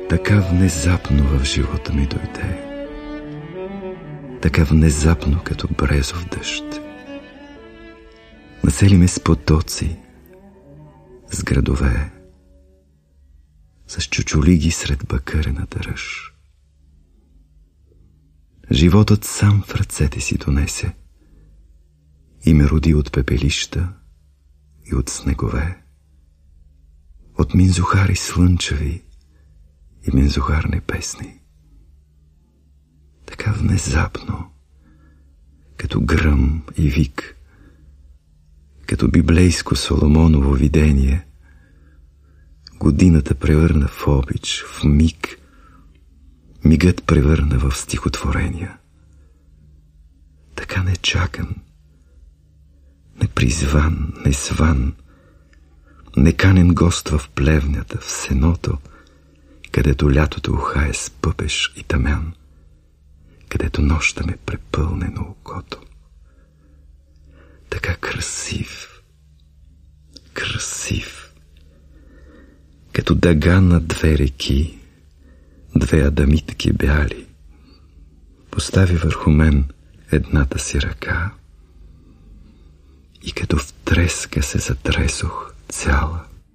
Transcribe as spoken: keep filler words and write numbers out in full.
Така внезапно в живота ми дойде, така внезапно като брезов дъжд. Насели ме с потоци, с градове, с чучулиги сред бакърената ръж. Животът сам в ръцете си донесе и ме роди от пепелища и от снегове, от минзухари слънчеви и минзухар небесни. Така внезапно, като гръм и вик, като библейско Соломоново видение, годината превърна в обич, в миг, мигът превърна в стихотворения. Така нечакан, непризван, незван, неканен гост в плевнята, в сеното, където лятото ухае с пъпеш и тамян, където нощта ме препълне на окото. Така красив, красив, като дъга на две реки, две адамитки бяли, постави върху мен едната си ръка и като в треска се затресох цяла,